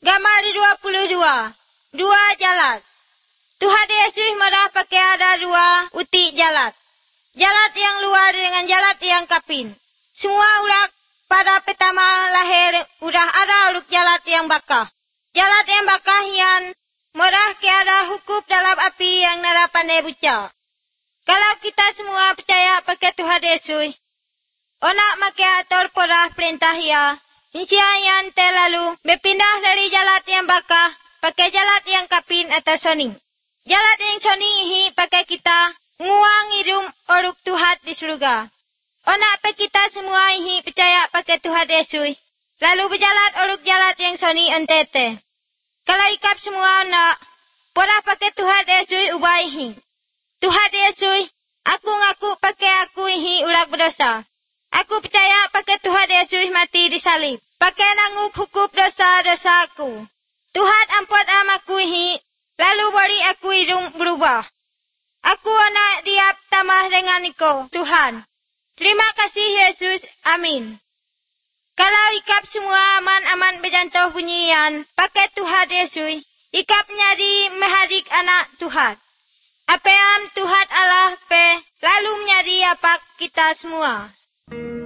Gambar 22. Dua jalat. Tuhan Yesus marah pakai ada dua utik jalat. Jalat yang luar dengan jalat yang kapin. Semua urak pada pertama lahir udah ada uruk jalat yang bakah. Jalat yang bakah yang marah ke ada hukum dalam api yang nara pandai buca. Kalau kita semua percaya pakai Tuhan Yesus, onak makai atur porah perintah ya. Insya yang terlalu berpindah dari jalat yang bakah pakai jalat yang kapin atau soning. Jalat yang soning ini pakai kita nguang hidup oruk Tuhan di surga. Onak pa kita semua ini percaya pakai Tuhan Yesus. Lalu berjalat oruk jalat yang soning entete. Kalau ikap semua onak, porah pakai Tuhan Yesus ubah ini. Tuhan Yesus, aku ngaku pakai aku ini urak berdosa. Aku percaya pakai Tuhan Yesus mati di salib. Pakai nanguk hukum dosa-dosa aku. Tuhan ampun amaku ini, lalu beri aku hidup berubah. Aku anak diap tamah dengan Iko, Tuhan. Terima kasih Yesus, amin. Kalau ikap semua aman-aman berjantoh bunyian, pakai Tuhan Yesus, ikap nyari mehadik anak Tuhan. Apa yang Tuhan Allah pe, lalu nyari apa kita semua.